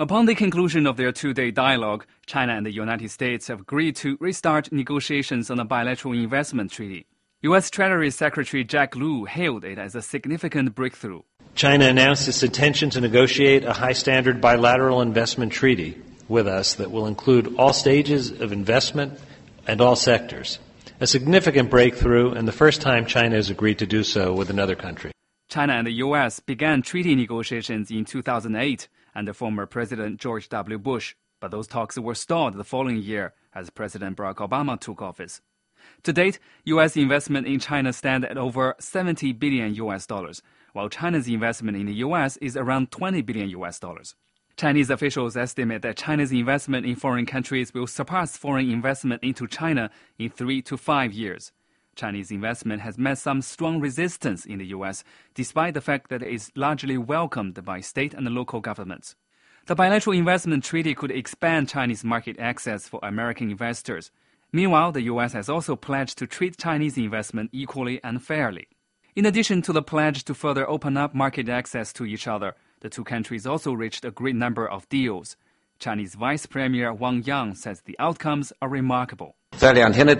Upon the conclusion of their two-day dialogue, China and the United States have agreed to restart negotiations on a bilateral investment treaty. U.S. Treasury Secretary Jack Lew hailed it as a significant breakthrough. China announced its intention to negotiate a high-standard bilateral investment treaty with us that will include all stages of investment and all sectors. A significant breakthrough and the first time China has agreed to do so with another country. China and the U.S. began treaty negotiations in 2008 under former President George W. Bush, but those talks were stalled the following year as President Barack Obama took office. To date, U.S. investment in China stands at over $70 billion, while China's investment in the U.S. is around $20 billion. Chinese officials estimate that China's investment in foreign countries will surpass foreign investment into China in 3 to 5 years. Chinese investment has met some strong resistance in the U.S., despite the fact that it is largely welcomed by state and local governments. The bilateral investment treaty could expand Chinese market access for American investors. Meanwhile, the U.S. has also pledged to treat Chinese investment equally and fairly. In addition to the pledge to further open up market access to each other, the two countries also reached a great number of deals. Chinese Vice Premier Wang Yang says the outcomes are remarkable. Over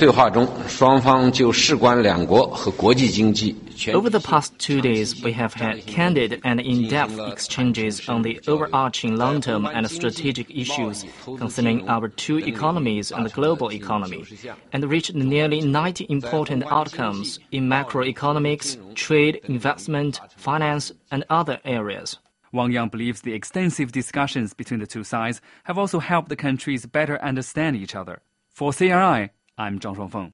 the past 2 days, we have had candid and in-depth exchanges on the overarching long-term and strategic issues concerning our two economies and the global economy, and reached nearly 90 important outcomes in macroeconomics, trade, investment, finance, and other areas. Wang Yang believes the extensive discussions between the two sides have also helped the countries better understand each other. For CRI, I'm Zhang Shuangfeng.